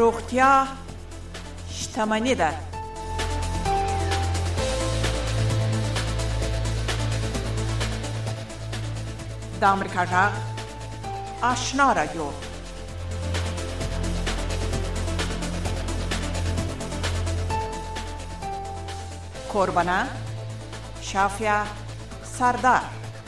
روغتیا شتمني ده. د امریکا غږ آشنا رادیو. کوربانه شافیا سردار.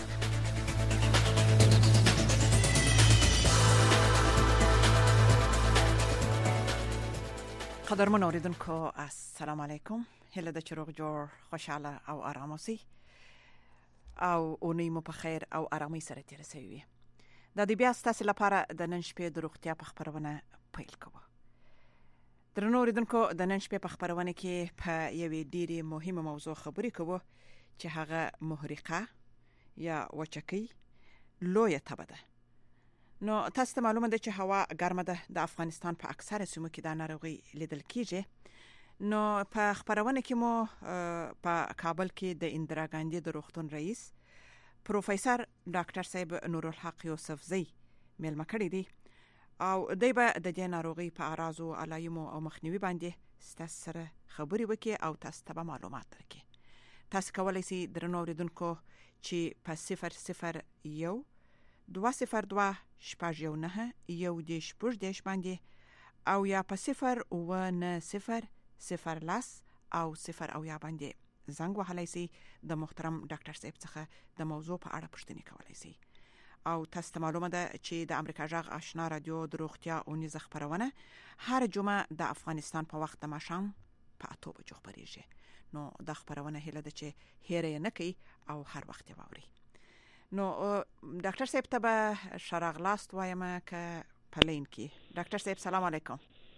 قدرمن اوریدونکو السلام علیکم. هله د چروغ جوړ خوشاله او آرام اوسئ او اونۍ مو په خیر او آرامۍ سره تیر شوي. د دې بیا ستاسو لپاره د نن شپې د روغتیا په خبرونه پیل کوو. درنو اوریدونکو د نن شپې په خبرونه کې په یوې ډېرې مهمه موضوع خبرې کوو چې هغه محرقه یا وچکۍ لویه تبه ده. نو تاسو ته معلومه ده چې هوا ګرمه ده. د افغانستان په اکثره سیمو کې دا ناروغي لیدل کیږي. نو په خبرونه کې مو په کابل کې د اندرا ګاندی د روغتون رئیس پروفیسور ډاکټر صاحب نورالحق یوسفزی مېلمه کړی دی او دوی به د دې ناروغي په اعراض او علایمو او مخنیوي باندې ستاسو سره خبرې وکړي او تاسو ته معلومات درکړي. تاسو کولای شئ درنو اوریدونکو چې په 001 202 شپږ یو دیش باندې او یا په 090 0 او 0 باندې زنګ وهلای شئ. د محترم ډاکټر صاحب څخه د موضوع په اړه پوښتنه کولای شئ. او تاسو ته معلومه ده چې د امریکا غږ آشنا رادیو د روغتیا او نيز خبرونه هر جمعه د افغانستان په وخت د ماښام په 8 بجو خبريږي. نو د خبرونه هله ده چې هېره نه کوي او هر وخت یې واوري. نو ډاکټر صاحب ته به شراغلاست وایم که پلین کې. ډاکټر صاحب سلام علیکم.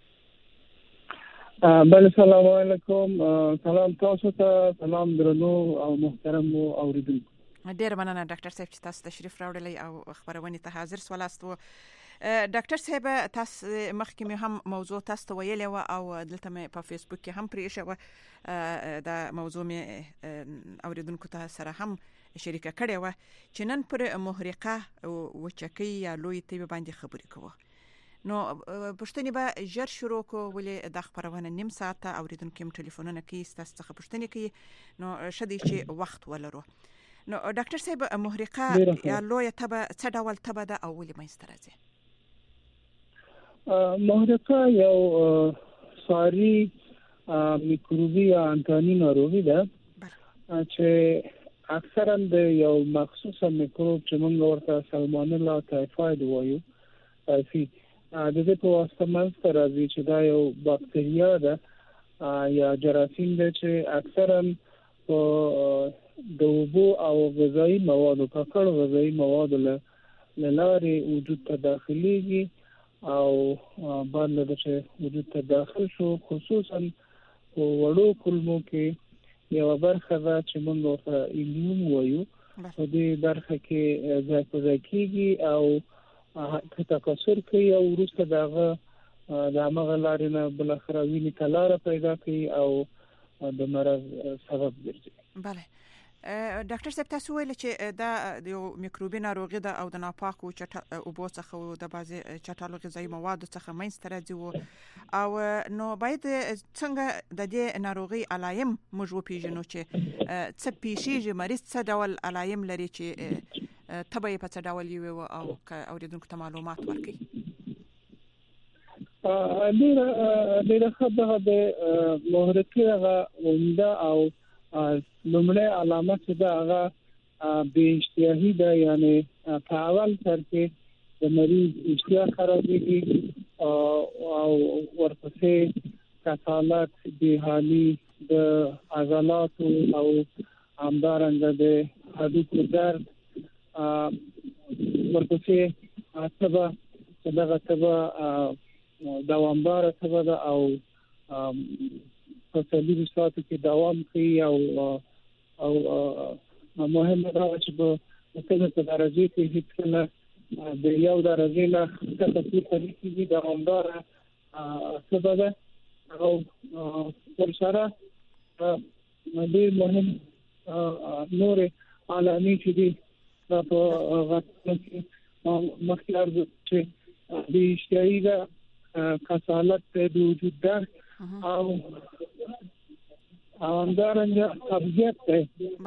بله سلام علیکم. سلام تاسو ته. سلام درنو او محترم اوریدونکو. ډیر مننه ډاکټر صاحب چې تاسو تشریف راوړلی او خبرونه ته حاضر سوالاست. ډاکټر صاحب تاسو مخکې هم موضوع تاسو ته ویلې و او دلته مې په فیسبوک کې هم پرې شو دا موضوع مې اوریدونکو ته سره هم شریکه کړې و چې نن پر محرقه او وچکۍ یا لوی تبه باندې خبرې کوو. نو پښتني به ژر شروع کو ولې د خبرونه نیم ساعت اوریدونکو هم ټلیفونونه کوي ستاسو څخه پښتني کوي. نو شدي چې وخت ولرو. نو ډاکټر صاحب محرقه یا لوی تبه څه ډول تبه ده او ولې منځته راځي؟ محرقه یو ساری میکروبي یا انتانی ناروغي ده چې اکثرا د یو مخصوصه میکروب چې موږ ورته سالمونلا تایفاید وایو د دې په واسطه منځته راځي چې دا یو باکتریا ده یا جراثیم ده چې اکثرا د اوبو او غذایی موادو ککړ غذایی موادو له لارې وجود ته داخليږي او بعد له چې وجود ته داخل شو خصوصا په وړو کولمو کې یو برخه ده چې موږ ورته ایلیوم وایو. په دې برخه کې ځای کېږي او تکثر کوي او وروسته دغه د هغه لارې نه بل اخر ویني کلاره پیدا کوي او د مرض سبب ګرځي. بله ډاکټر صاحب تاسو ویل چې دا یو میکروبي ناروغي ده او د ناپاکو اوبو څخه او د بعضي چټالو غذایی موادو څخه منځته راځي او نو باید څنګه د دې ناروغي علایم موږ وپیژنو چې څه پیښیږي مریض څه ډول علایم لري چې تبه په څه ډول یو او اوریدونکو ته معلومات ورکړي. ډیره خبره ده محرقه هغه عمده او لومړی علامه چې دا هغه بې اشتهایی ده، یعنی په اول سر کې د مریض اشتها خرابېږي او ورپسې کسالت، بېحالي د عضلاتو او همدارنګه د هډوکو درد ورپسې تبه چې دغه تبه دوامداره تبه ده او په څلورو ساعتو کې دوام کوي او مهمه ده چې په مختلفو درجو کې هیڅکله د یو درجې نه ښکته پورته کېږي دوامداره تبه ده او ورسره ډېر مهم نورې علامې چې دي په غټه کې مخکې عرض چې بې اشتهایي ده کسالت د وجود درد او همدارنګه قبضیت دی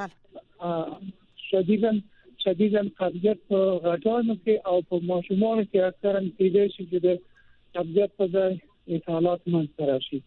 شدیداً قبضیت په غټانو کې او په ماشومانو کې اکثرا کېدای شي چې د قبضیت په ځای اسهالات منځته راشي.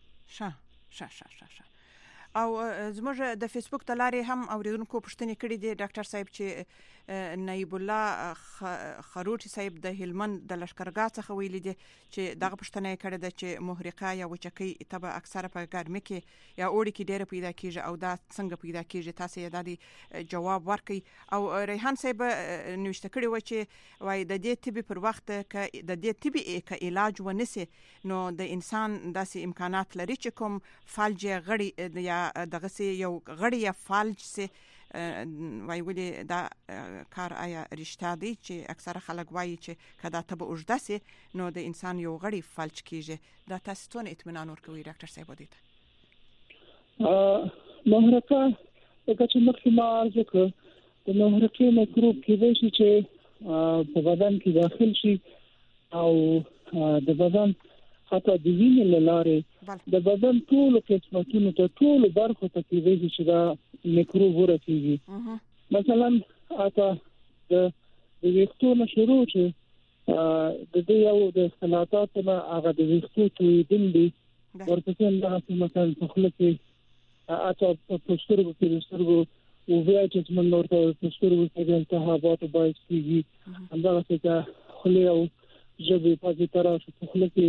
او زموږ د فیسبوک د لارې هم اوریدونکو پوښتنې کړې دي ډاکټر صاحب چې نایب الله خروټي صاحب د هلمند د لشکرګاه څخه ویلي دي چې دغه پوښتنه یې کړې ده چې محرقه یا وچکۍ تبه اکثره په ګرمۍ کې یا اوړي کې ډېره پیدا کیږي او دا څنګه پیدا کیږي تاسو یې د جواب ورکړئ. او ریحان صاحب نوښت کړی و چې وای د دې طبي پر وخت ک د دې طبي ک علاج ونسي نو د انسان داسې امکانات لري چې کوم فالج غړي یا دغه سي یو غړي یا فالج سي وای ولې دا کار آیا رښتیا دی چې اکثره خلک وایي چې کدا ته به اوږده سي نو د انسان یو غړي فالج کیږي. دا تاسو ته اطمینان ورکوي ډاکټر صاحب ودی ته محرقه چې مخکې ما عرض کړ د محرقې میکروب کېدای شي چې په بدن کې داخل شي او د بدن حتی د وینې له لارې د بدن ټول قسمتونو ته ټول برخو ته کېدای شي چې دا میکروب ورسیږي. مثلا اته د ویښتو شروع چې د دې یو د اختلاطات نه هغه د ویښتو تویدل دي ورپسې دا مثلا په خله کې اته په سترګو کې د سترګو او بیا چې موږ ورته په سترګو کې د التهابات باعث کیږي همدغه څه خله او ژبې په دې طرح په خله کې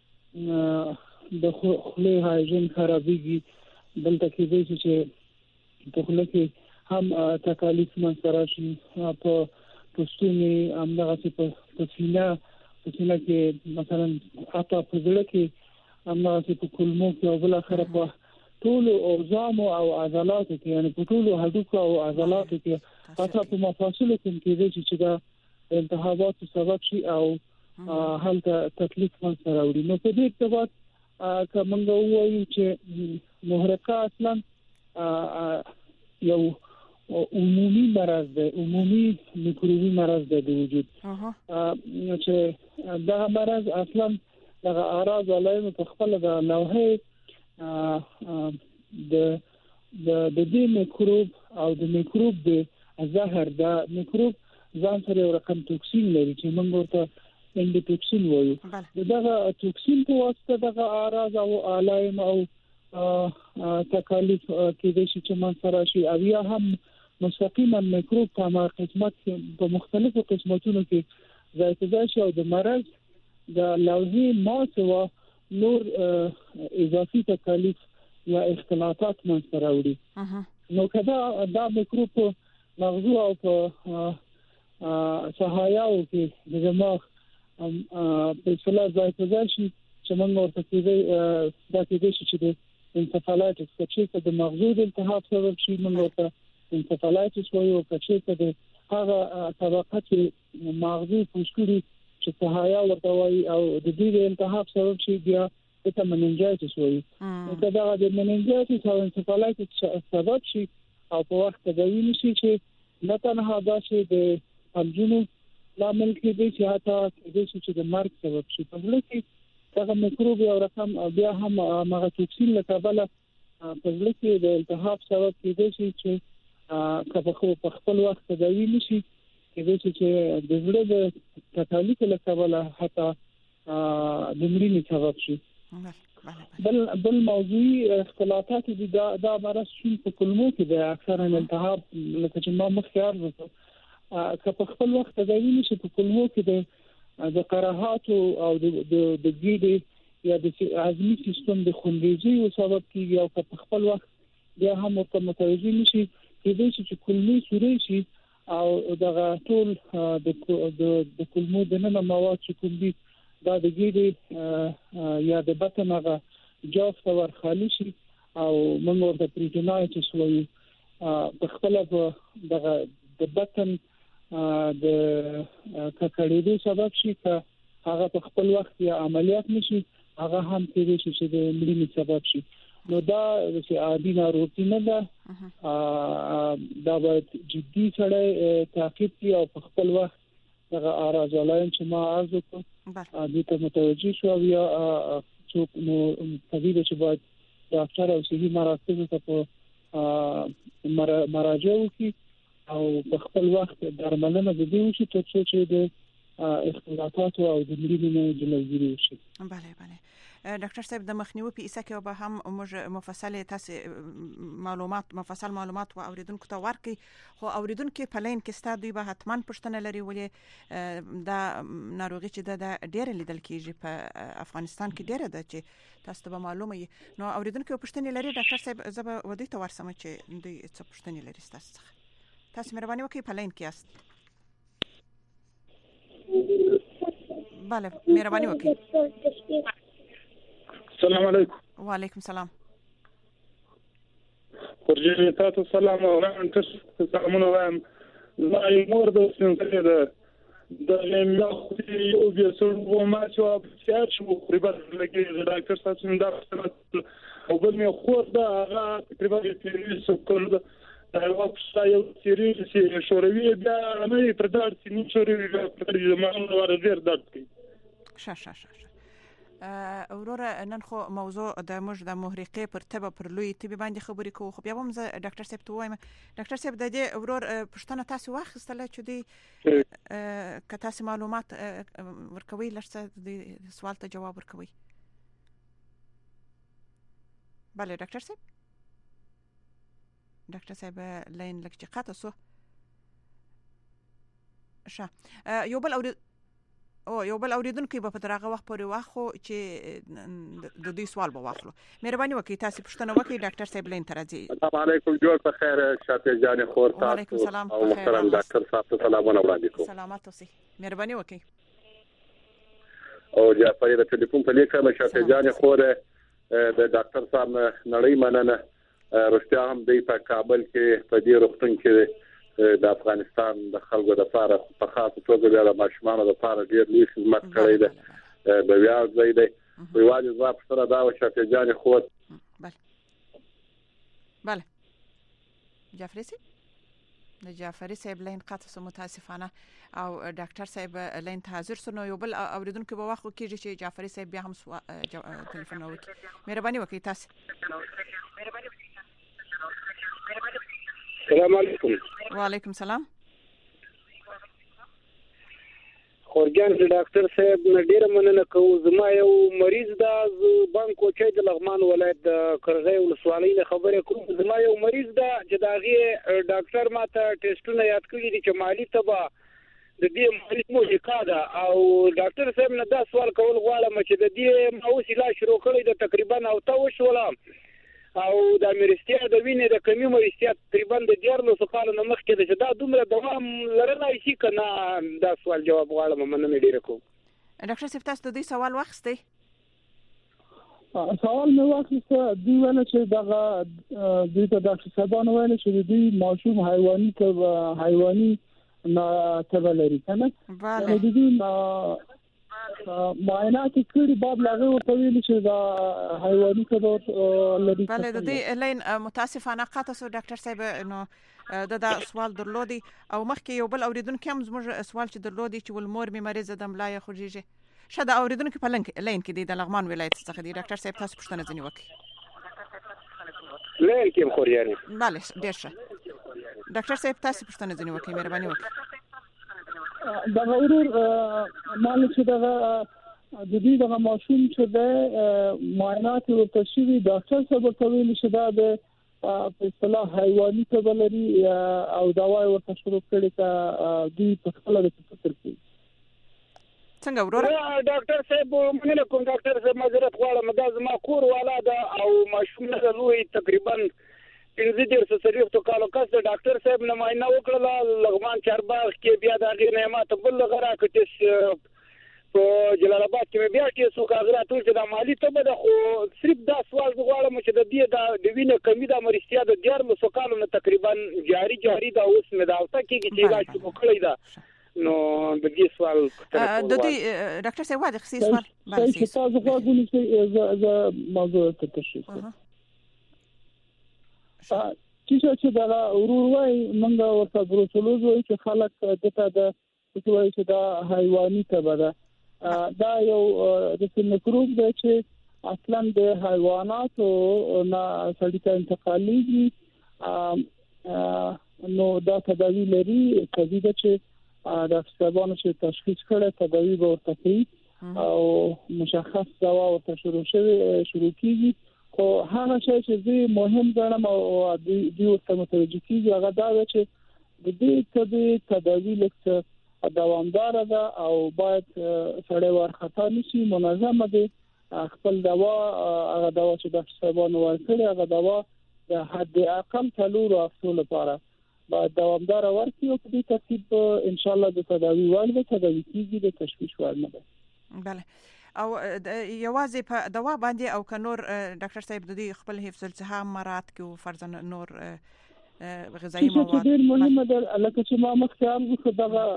د خله هایجین خرابېږي. دلته کې د چې په خله کې هم تکالیف منځته راشي په پوستوني همدغه څه په سینه کې مثلا اته په زړه کې همدغه څه په کولمو کې او بل اخر په ټول اوزام او عضلات کې یعنی په ټول هډوکو او عضلات کې حتی په مفاصلو کې کېږي چې دا التهابات سبب شي او هلته تکلیف منځته راوړي. نو په دې ارتباط کومه وایي چې محرقه اصلا یو عمومي مرض دی، عمومي میکروبي مرض دی د وجود چې دا مرض اصلا د اعراض علائم په خپل د لوحه د دې میکروب او د میکروب د زهر دا میکروب ځان سره یو رقم توکسین لري چې موږ ورته اندوتوکسین وایو. دغه توکسین په واسطه دغه اعراض او علائم او تکالیف کېدای شي چې من سره شي او یا هم مستقیما میکروب په قسمت په مختلفو قسمتونو کې ځای شي او د مرض د لوحې ما سوا نور اضافي تکالیف یا اختلاطات من سره وړي. نو کدا دا میکروب مغزو او په صحایاو کې د دماغ په اصطلاح ځای شي چې موږ ورته دا کېدای شي چې د انسفالایتس چې د مغزو د التهاب سبب شي موږ ورته انسفالایتس وایو چې د هغه طبقه چې مغزو پوښتوري چې صحایا ورته وایي او د دې التهاب سبب شي بیا ته مننجایتس وایي. دا د مننجایتس او انسفالایتس سبب شي او په وخت د وینې شي چې نه تنها دا چې د فلجونو لامل کېږي چې حتی کېږي چې د مرګ سبب شي. په ځل کې دا میکروب یو رقم بیا هم هغه توکسین له کبله په ځل کې د التهاب سبب کېږي چې په خپل وخت تداوی نشي کېږي چې د زړه د تکالیف له کبله حتی د مړینې سبب شي. بل موضوعي اختلاطات دي دا مرض شین په کولمو کې د اکثر التهاب لکه چې ما مخکې عرض وکړ که په خپل وخت تداوی نشي په کولمو کې د قرحات او د ګیډې یا د هضمي سیستم د خونریزۍ سبب کیږي او که په خپل وخت بیا هم ورته متوجه نشي کېدای شي چې کولمې سوري شي او دغه ټول د کولمو د ننه مواد چې کوم دي دا د ګیډې یا د بطن هغه جاف ور خالي شي او موږ ورته پریټینایټس وایو. په خپل دغه د بطن د ککړېدو سبب شي که هغه په خپل وخت یا عملیات نشي هغه هم کېږي چې د مړینې سبب شي. نو دا چې عادي ناروغي نه ده، دا باید جدي سره تعقیب کړي او په خپل وخت دغه اعراض علائم چې ما عرض کړ دې ته متوجه شو یا څوک نو طبيعي چې باید ډاکټر او صحي مراکز ته په مراجعه وکړي او په خپل وخت درملنه د دې وشي ترڅو چې د اختلافات او د مریضانو جلوګیری وشي. بله ډاکټر صاحب د مخنیوي په اساس کې به هم موږ مفصل معلومات او اوریدونکو ته ورکړي خو اوریدونکو په لین کې ستاسو دوی به حتما پوښتنه لري ولې دا ناروغي چې د ډېر لیدل کېږي په افغانستان کې ډېر ده چې تاسو ته معلومه وي نو اوریدونکو پوښتنه لري ډاکټر صاحب زه به ودی ته ورسم چې دوی څه پوښتنه لري تاسو مهرباني وکړئ په لین کې یاست. بله مهرباني وکړئ. السلام علیکم. وعلیکم السلام. ورجه تاسو سلام او تاسو سلامونه وایم. ما یې مور د سنځلې ده د یو بیا څو ما چې چې تقریبا لکه ډاکټر تاسو نه دا او بل مې خور دا هغه تقریبا چې سکول ده هغه یو سیریز چې شوروي بیا نه پردار چې نه شوروي پر دې ما نور ډیر درد کوي. وروره نن خو موضوع د موږ د محرقې پر تبه پر لوی تبه باندې خبرې کوو خو بیا هم زه ډاکټر صاحب ته وایم ډاکټر صاحب د دې ورور پښتنه تاسو واخیستله چې دی که تاسو معلومات ورکوي لږ د سوال ته جواب ورکوي. بله ډاکټر صاحب لین لږ چې قطع سو یو بل اوریدونکو په دغه وخت پورې واخو چې د دې سوال به واخلو. مهرباني وکړئ تاسو پوښتنه وکړئ ډاکټر صاحب لین ترځي. السلام علیکم جوړ په خیر شافعي جان خور تاسو. وعلیکم السلام او محترم ډاکټر صاحب ته سلامونه وړاندې کوم. سلامات اوسئ. مهرباني وکړئ. او جعفر د ټلیفون په لیکه شافعي جان خور د ډاکټر صاحب نړۍ مننه رښتیا هم دی په کابل کې په دې روغتون کې د افغانستان د خلکو د لپاره په خاصه توګه د ماشومانو لپاره ډېر لوی خدمت کړی دی د ویاړ ځای دی. یوازې زما پوښتنه دا وه شافعي جان خور. بله جعفري صاحب لین قطع سو متاسفانه او ډاکټر صاحب لین ته حاضر سو نو یو بل اوریدونکو به وخت کېږي چې جعفري صاحب بیا هم ټلیفون وکړي. مهرباني وکړئ تاسو. السلام علیکم. وعلیکم السلام. خورجان ډاکټر صاحب ډیره مننه کوم. زما یو مریض دا بانکو چې د لغمان ولایت د کرغې ولسوالۍ نه خبره کوم. زما یو مریض دا چې داغه ډاکټر ماته ټیسټونه یاد کړی دي چې مالی تبا د دې مالی موجوده ده او ډاکټر صاحب نه دا سوال کول غواړم چې د دې موسیلا شروع کړی د تقریبا او تاسو ولا او د امریستیا د وینې د کمی امریستیا تقریبا د 14 کال نه مخکې د دا دومره دوام لرلای شي کنه. دا سوال جواب غواړم مننه ډیره کوم. ډاکټر صاحب تاسو د دې سوال واخستئ؟ سوال مې واخیسته. دوی ویل چې دغه دوی ته ډاکټر صاحبانو ویل چې دوی ماشوم حیواني تبه لري کنه. بله دوی معاینات کړي بعد لاغه ورته ویل چې دا حیواني تبه لري. بله د دې لین متاسفانه قطع سو ډاکټر صاحب نو دا سوال درلودي او مخکې یو بل اوریدونکو هم زموږ سوال چې درلودي چې ولمور می مریض د ملای خوږیږي شاده اوریدونکو په لین کې د لغمان ولایت څخه دی. ډاکټر صاحب تاسو پوښتنه ځنی وکړئ. لین کې خوريانه. بله ډیر ښه ډاکټر صاحب تاسو پوښتنه ځنی وکړئ. مهرباني وکړئ. دا ورور مال چې دا د دې د ماشوم چې د معاینات او تشریح ډاکټر صاحب کوي چې دا د په اصطلاح حیواني تبه لري او دوا ورته شروع کړي تا دوی په خپل د فکر کوي. څنګه ورور ډاکټر صاحب مننه کوم. ډاکټر صاحب معذرت غواړم دا زما کور والا ده او ماشوم نه لوی تقریبا 15 کالو کس د ډاکټر صاحب نه معاینه وکړه لغمان چارباغ کې بیا د غیر نعمت بل غرا کټس په جلال آباد کې بیا کې سو کاغذات ټول چې د مالی ته به خو صرف دا سوال غواړم چې د دې د وینې کمی د امریستیا د 14 کالو نه تقریبا جاری دا اوس مې دا اوسه کې چې علاج وکړی دا نو د دې سوال د دې ډاکټر صاحب واضح خصيص سوال باندې تاسو غواړئ چې موضوع ته تشریح چې دا ورور وای موږ ورته بروسلوز وای چې خلک دته د کوي چې دا حیواني تبه ده دا یو د میکروب دی چې اصلا د حیواناتو نه سړي ته انتقالېږي نو دا تداوی لري کوي چې د سبانو چې تشخیص کړي تداوی به ورته کوي او مشخص دوا ورته شروع کیږي خو هغه شی چې مهم ګڼم او د ورته متوجه کیږي هغه دا چې د دې تداوی لکه دوامدار ده او باید سړی ورخطا نشي منظمه ده خپل دوا هغه دوا چې د سبانو ورکړي هغه دوا د حد اقل 3 هفتو لپاره باید دوامدار ورکړي او په دې ترتیب ان شاء الله د تداوی وړ تداوی کیږي د تشخیص وړ نه ده. بله او یوازې په دوا باندې او که نور ډاکټر صاحب د دې خپل حفظ الصحه مراد کې او فرضاً نور غذایی مواد ډېر مهمه ده لکه چې ما مخکې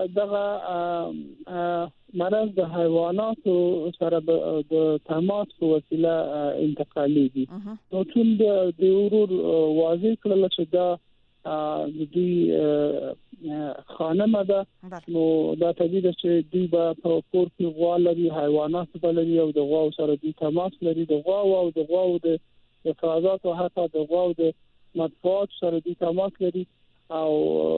دغه مرض د حیواناتو سره د تماس په وسیله انتقالېږي نو ټول د ورور واضح کړل چې دا د دې خانمه ده نو دا طبيعي ده چې دوی په کور کې غوا لري حیوانات به لري او د غوا سره د تماس لري د غوا د افرازات او حتی د غوا د مطبوعات سره د تماس لري او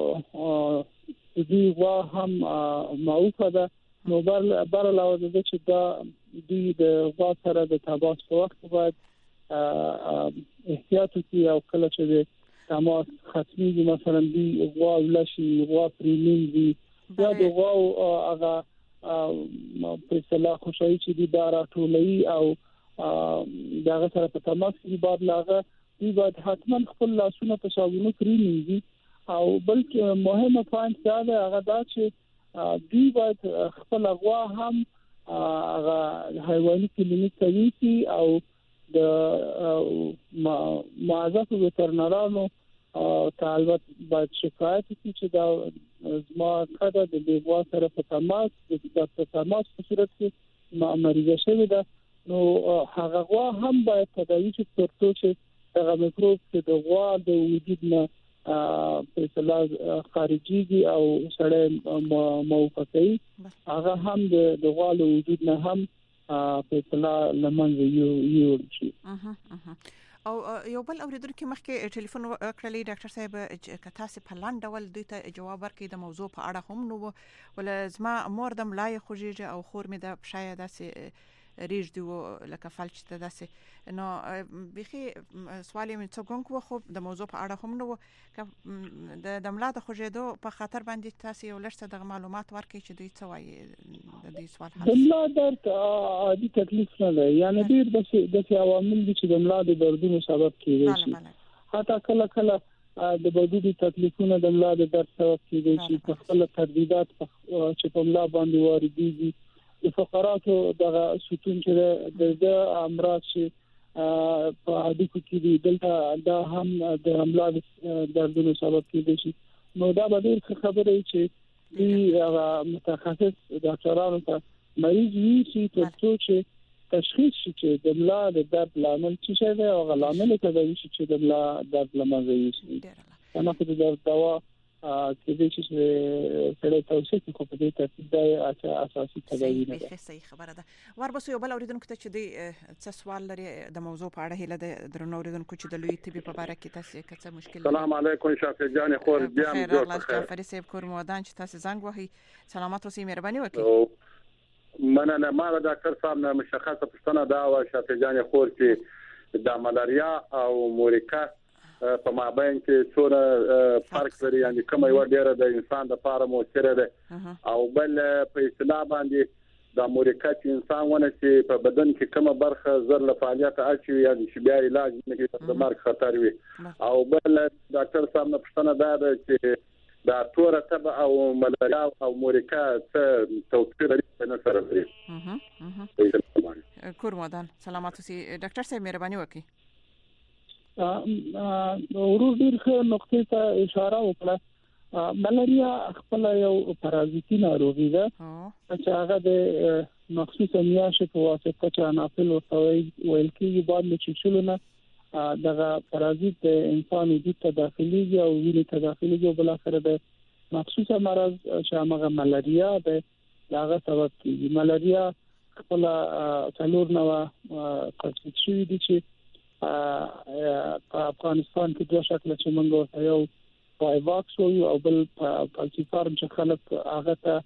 د دې غوا هم معروفه ده نو بر علاوه د چې دا د غوا سره د تماس په وخت باید احتیاط وکړي او کله چې تماس ختمي مثلا دی غوا ولشي غوا پریمینځي یا د غوا هغه په اصطلاح خوشایي چې دی دارا ټولي او دغه سره په تماس کې بعد لاغه دی باید حتما خپل لاسونه په صابون پریمینځي او بلکې مهمه پوینټ دا ده هغه دا چې دی باید خپل غوا هم هغه حیواني کلینیک ته ویسي او د معزز وترنرانو طالبات باید شکایت وکړي چې دا زما کده د بیغوا سره په تماس په صورت کې مریضه شوی ده نو هغه غوا هم باید تداوی شي ترڅو چې هغه میکروب چې د غوا د وجود نه په اصطلاح خارجيږي او سړی موقعي هغه هم د غوا له وجود نه هم په اصطلاح لمنځه یو شي. او یو بل اوریدونکو مخکې ټلیفون کړلی ډاکټر صاحب چې تاسو په لاندې ډول دوی ته جواب ورکړي د موضوع په اړه هم نو ول زما مور د ملای خوږیږي او خور مې د شاید داسې ریج دی لکه فلج ته داسې نو بخي سوال مې څنګه کو خو د موضوع په اړه هم نو د ملا د خوږیدو په خاطر باندې تاسو یو لږ څه د معلومات ورکړي چې دوی څه وایي د دې سوال حل د ملا درد عادي تکلیف نه دی یعنی ډیر د عوامل دي چې د ملا د دردونو سبب کیږي شي حتی کله د بدن تکلیفونه د ملا د درد سبب کیږي چې په خپل تردیدات چې په ملا باندې واردېږي د فقراتو دغه ستون چې د امراض چې په هډوکو کې دي دلته دا هم د ملا د دردونو سبب کیږي شي نو دا به ډېر خبره چې دی متخصص ډاکټرانو ته مریض وي چې ترڅو چې تشخیص شي چې د ملا د درد لامل څه دی او لامل تداوی شي چې د ملا درد لامل وي انا په دې دوا کې د چې سره توصیه کوم په دې ترتیب د اساسي تداوی نه ده صحیح خبره ده وربسو یو بل اوریدونکو ته چې د څه سوال لري د موضوع په اړه هله د درنو اوریدونکو چې د لوی طبي په اړه کې تاسو څه مشکل سلام علیکم شافع جان خور بیا الله جعفری صاحب کور مودان چې تاسو زنګ وهي سلامات اوسئ مهرباني وکړئ مننه ما د ډاکټر صاحب نه مشخصه پوښتنه دا و شافع جان خور چې د ملاریا او مورکا په مابین کې څوره فرق لري یعنی کومه یو ډیره د انسان د لپاره موثره ده او بل په اصطلاح باندې د مورکا چې انسان ونه چې په بدن کې کومه برخه زر له فعالیت اچي یعنی چې بیا علاج نه کوي د مرګ خطر وي او بل ډاکټر صاحب نه پوښتنه ده چې دا توره تبع او ملاریا او مورکا څه توپیر لري نه سره لري کور مودان سلامات اوسئ ډاکټر صاحب مهرباني وکړئ ورور ډیر ښه نقطې ته اشاره وکړه ملاریا خپل یو پارازیتي ناروغي ده چې هغه د مخصوص میاشت په واسطه چې انافیل ویل کېږي بعد له چیچلونه دغه پارازیت د انسان وجود ته داخليږي او وینې ته داخليږي او بل اخر د مخصوصه مرض چې هغه ملاریا ده داغه سبب کیږي. ملاریا خپل څلور نو تثبیت شوی دي چې په افغانستان کې دوه شکل چې موږ ورته یو وایواکس او بل پالسیفارم چې خلک هغه ته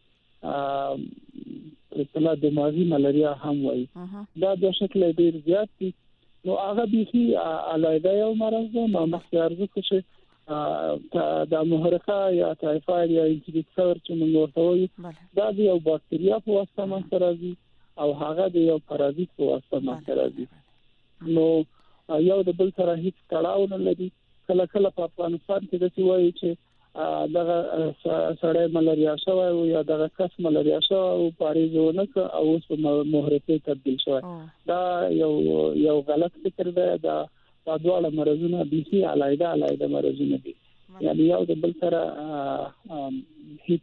اصطلاح دماغي ملاریا هم وایي. دا دوه شکل ډیر زیات دي. نو هغه به علاوه یو مرض نو مخکې چې د محرقه یا تایفاید یا انفیکسور چې موږ ورته وایو دا یو باکتریا په واسطه منځته راځي او هغه د یو پارازیت په واسطه منځته راځي. نو یو د بل سره هیڅ تړاو نه لري. کله کله په افغانستان کې د څه وایي چې دغه سړی ملاریا شوی او یا دغه کس ملاریا شوی او پاریزونه او اوس محرقه تبدیل شوی. دا یو غلط فکر دی. دا دواړه مرزونه بيسي علاوه مرزونه دي. یعنی یو د بل سره هیڅ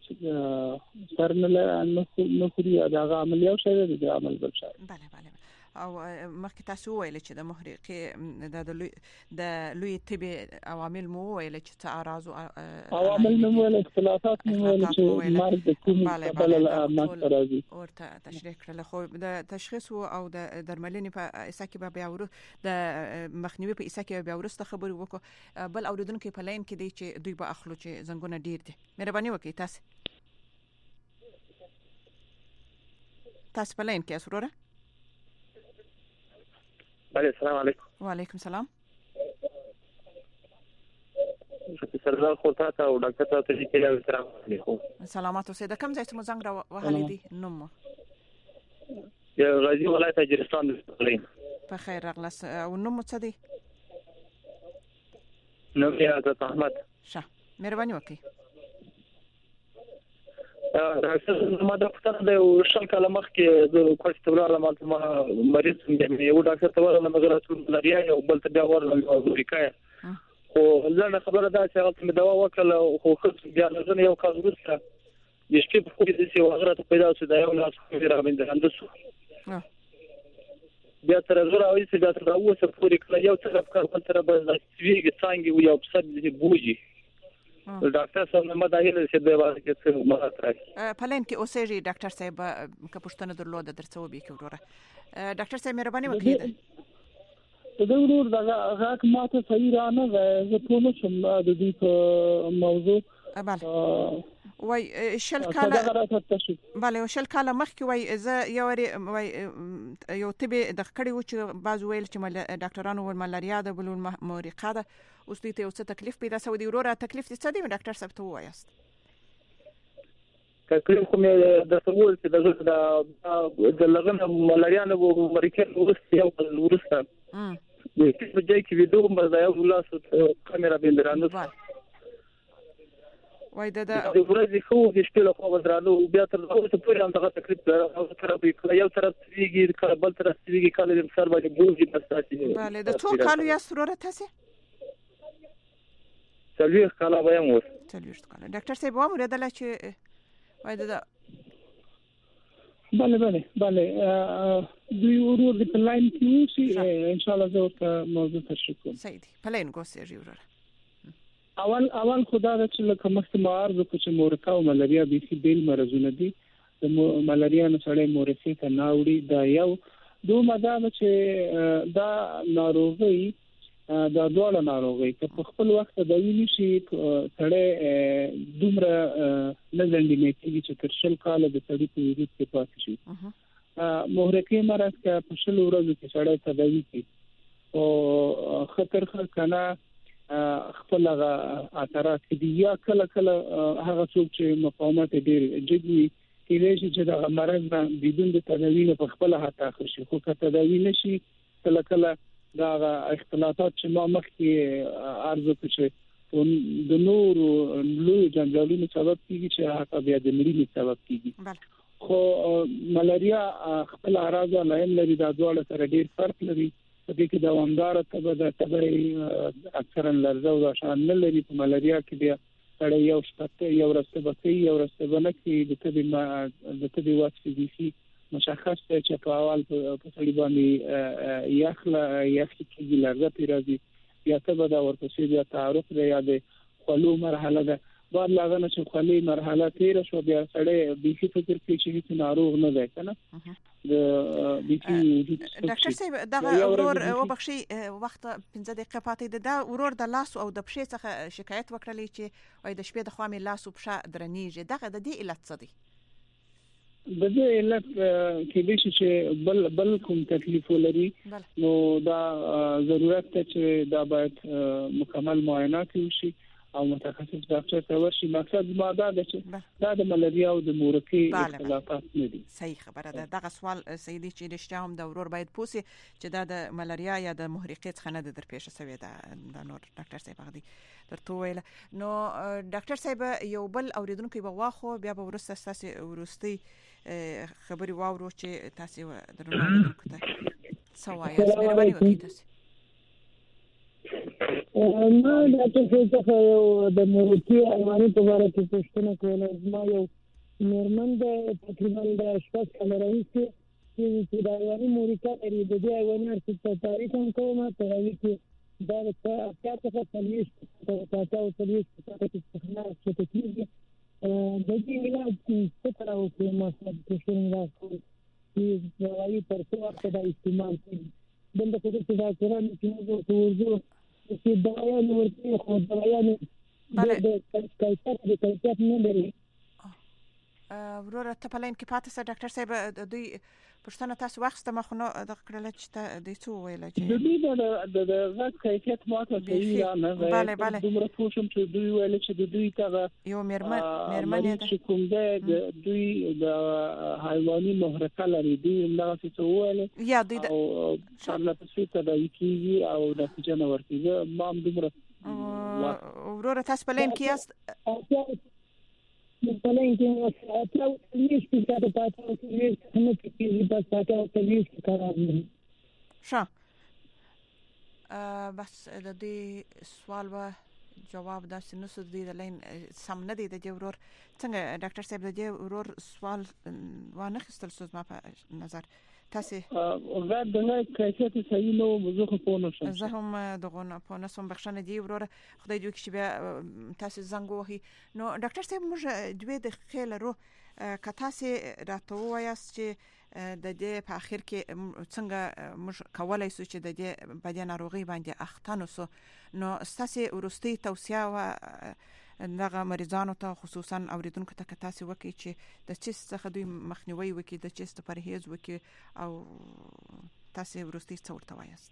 سرنه خوري دا عمل یو شی دی د عمل بل شی. بله او مخکې تاسو ویل چې د محرقه د لوی طبي عوامل مو ویل چې تعارض عوامل مو ویل اختلافات مو ویل چې مرګ د کوم بل عامل راځي ورته تشریح کړل. خو د تشخیص او د درملنې په اساس کې به بیا د مخنیوي په اساس کې بیا ورسته خبرې وکړو. بل اوریدونکو په لاین کې دی چې دوی به اخلو چې زنګونه ډیر دي. مهرباني وکړئ تاسو په لاین کې اسروره. السلام علیکم. وعلیکم السلام. سردار خورتا ته او ډاکټر ته چې السلام علیکم. سلامات اوسئ. د کوم ځای څخه زنګ را وهلې دي؟ نوم یا غازی ولایت اجرستان دی. په خیر راغلاست. او نوم څه دی؟ نوم یې حضرت احمد. ښه مهرباني وکړئ. ډاکټر ما د پښتنه د شل کاله مخکې د کوستورال مریض یو ډاکټر ته ورغلم مګر ټول ملاریا یو بل ته بیا ورغلم امریکا. خو ځنه خبره ده چې هغه دوا وکړه خو خص بیا ځنه یو کال وروسته د شپې په خوب دې یو غره ته پیدا شو دا یو لاس خو راغلی اندسو بیا تر زړه او چې بیا تر اوسه پورې کله یو طرف کار بل طرف بل سویګ څنګه یو په صد دي بوجي. ډاکټر صاحب ما دا هیله چې د واده کې څه مهارت راځي. پلان کې اوسېږي ډاکټر صاحب که پښتنه درلوده درڅو به کې وروره. ډاکټر صاحب مهرباني وکړئ. د ضرور دا غاک ماته صحیح را نه زه په نشم د دې موضوع. وای شل کاله bale شل کاله مخکې وای زه یو طبي د کړي و چې باز ویل چې ډاکټرانو ول ملاریا د بل محرقه ده. اوس دې ته یو څه تکلیف پیدا شو دی وروره تکلیف څه دی ډاکټر صاحب ته وایست؟ تکلیف کوم د سمول چې د لغنه ملاریا نه محرقه ورسته یو ورسته د هیڅ ځای کې ویډیو مزه یو لاس کیمرا بندرانو وای د ورځې خو د شپې له خوا درانو بیا تر اوسه پورې هم دغه تکلیف او طرف یو طرف سویږي بل طرف سویږي کله د سر باندې بوزي بساتي. bale د څو کالو یا سروره تاسو؟ څلويخ کاله وایم اوس. څلويخ کاله. ډاکټر صاحب وامر دل چې وای دا bale دوی ورور د لاین کې شي ان شاء الله زه ورته موضوع تشریح کوم. صحیح دی. پلان ګوسېږي ورور. اول خدا د چې لکه مخکې معارض کو چې مورقه او ملاریا به سي بیل مرزونه دي. د ملاریا نه سره مورقه ته ناوړي دا یو دوه مدام چې دا ناروغي دا ډول ناروغي که په خپل وخت د وینې شي سره دومره لږندې میږي چې تر شل کال د سړي په وجود کې پاتې شي. محرقه مرض کا په شل ورځو کې سړی تداوي کوي او خطر کنه خپل هغه اثرات دي یا کله هغه څوک چې مقاومت ډېر جدي کېږي چې دا مرض بدون د تداوی نه په خپل هاته اخري خو که تداوی نشي کله دا اختلافات چې ما مخکې عرض کړم د نور لوی جنجالونو سبب کیږي چې هغه بیا د مړینې سبب کیږي. خو ملاریا خپل اعراض لایم لري دا ډول سره ډېر فرق لري. په دې کې دوامدار تبه اکثرا لرزه او شان نه لري. په ملاریا کې بیا سړی یو ورځ بنکې د تبي واسطه دي شي مشخص دی چې په اول په سړي باندې یخ کې لرزه پیراځي یا تبه دا ورپسې بیا تعارف دی یا د خلو مرحله ده بعد لاغنه چې خلی مرحله تیر شو بیا سړی بيخي فکر کوي چې هیڅ ناروغ نه دی کنه د بيخي ډاکټر صاحب دا ورور او بخشي وخت 15 دقیقې پاتې ده ورور د لاس او د پښې څخه شکایت وکړلی چې وای د شپې د خوا مې لاس او پښه درنیږي دغه د دې علت څه دی د دې علت کې د شي بل کوم تکلیف ولري نو دا ضرورت ته چې دا باید مکمل معاینات وشي او متخصص ډاکټر ته ورشي مقصد ما دا ده چې دا د ملاریا او د مورکې اختلافات نه دي صحیح خبره ده دغه سوال سیدی چې رښتیا هم د ورور باید پوسی چې دا د ملاریا یا د محرقې څخه نه در پیښه شوی ده نور ډاکټر صاحب غدي درته ویل نو ډاکټر صاحب یو بل اوریدونکو به واخو بیا به ورسته تاسو ورستي خبري واورو چې تاسو درنو اوریدونکو ته سوای مهرباني وکړئ تاسو ما د تاسو یو د مورکي ایواني په اړه کې پوښتنه کوله ما یو نورمن د تقریبا د شپږ کال راځي چې دا ایواني مورکا لري د دې ایواني ارتباط تاریخ هم کومه تراوی کې دا د تاسو په تلیش تاسو تلیش تاسو استخدام څه تکلیف د دې علاج څه تر او په ماسه پوښتنه راځي چې راوي پر څه وخت دا استعمال کوي بل د څه دا قرآن کې نو ورزو چې دوايانو ورته خو دوايانو د کیفیت نه لري ورور ته په لین کې پاتې سره ډاکټر صاحب دوی پښتنه تاسو وخت ما خو نو د کړل چې د څو ویل چې د دې د غږ کیفیت ماته صحیح نه ده دومره پوښتنه چې دوی ویل چې دوی ته یو مرمن چې کوم ده دوی د حیواني محرقه لري دوی دا څه ویل یا دوی او څنګه تاسو ته د کیږي او د نتیجه ورکیږي ما هم دومره ورور تاسو په لین کې یاست په لین کې تاسو لیش په تاسو لیش هم کې په تاسو لیش کارونه ښه بس د دې سوال و جواب دا سنوس دی د لین سم نه دی د ورور څنګه ډاکټر صاحب د دې ورور سوال وانه خستل سوز ما په نظر تاسو غږ د نه کیفیت صحیح نو زه په نشم زه هم دغه په نسوم بخښنه دی ورور خدای دې چې بیا تاسو زنګ وهي نو ډاکټر صاحب موږ دوی د خیل رو کتاسي راته وایاست چې د دې په اخر کې څنګه موږ کولای شو چې د دې بدن ناروغي باندې اختنو سو نو تاسو ورستي توصيه و دغه مریضانو ته خصوصا اوریدونکو ته تاسو وکړي چې د چیست څخه دوی مخنیوي وکړي د چیست پرهیز وکړي او تاسو ورستي څه ورته وایاست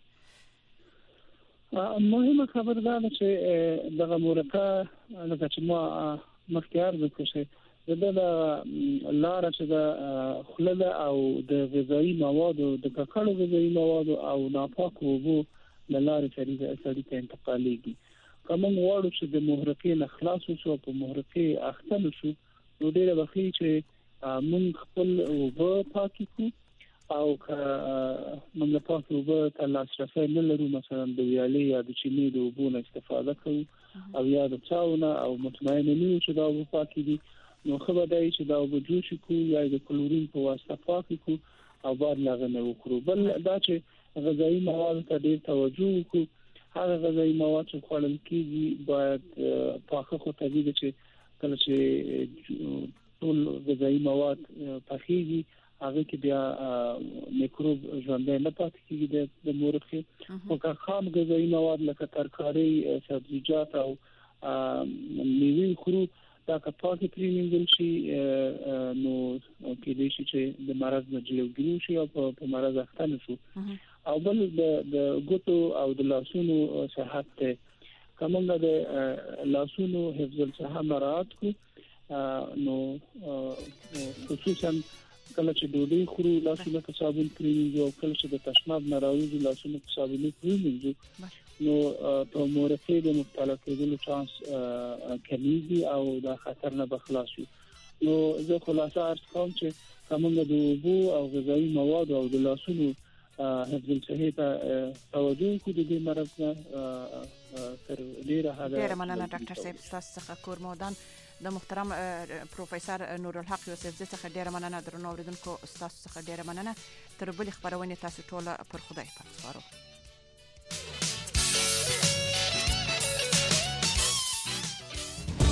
مهمه خبر ده چې دغه مورکه لکه چې ما مخکې وکړم د لار چې د خلل او د غذایی مواد او د ککړو غذایی مواد او ناپاکو اوبو له لارې سړي ته انتقالېږي کوم وړو چې د محرقې نه خلاص شو په محرقې اخته شو نو ډېر وخت چې موږ خپل اوبه پاکي کو او موږ په پاکو اوبه ته لاسرسي نه لرو مثلا د ویالې یا د چینې د اوبو نه استفاده کوو او یا د چاونه او مطمئن نه یو چې دا اوبه پاکي دي نو خبر دی چې دا اوبه جوش کو یا د کلورین په واسطه پاکي کو او بعد لغنه وکړو بل دا چې غذایی مواد ته ډېر توجه وکړو هغه غذایی مواد چې خوړل کیږي باید پاکه خو طبيعي چې کله چې ټول غذایی مواد پاکيږي هغه کې بیا میکروب ژوندۍ نه پاتې کیږي د مورخه او که خام غذایی مواد لکه ترکاری سبزیجات او میوې خورو دا که پاکي پرېمنځل شي نو کې دې شي چې د مرض نه جلوګیری شي او په مرض اخته نشو او بل د ګوتو او د لاسونو صحت ته کومه د لاسونو حفظ الصحه مراعات کو نو خصوصا کله چې ډوډۍ خورو لاسونه په صابون پرېمنځو او کله چې د تشناب نه راوځي لاسونه په صابون پرېمنځو نو په مورخه د مبتلا کېدلو چانس کمیږي او د خطر نه بخلاص شي نو زه خلاصه عرض کوم چې کومه د اوبو او غذایی مواد او د لاسونو حفظ الصحه ته توجه کوي د دې مرض نه تر ډیره حد ډیره مننه ډاکټر صاحب تاسو څخه کورمودان د محترم پروفیسور نور الحق یوسف زه څخه ډیره مننه درنو اوریدونکو تاسو څخه ډیره مننه تر بل خبرونه تاسو ټول پر خدای پاتې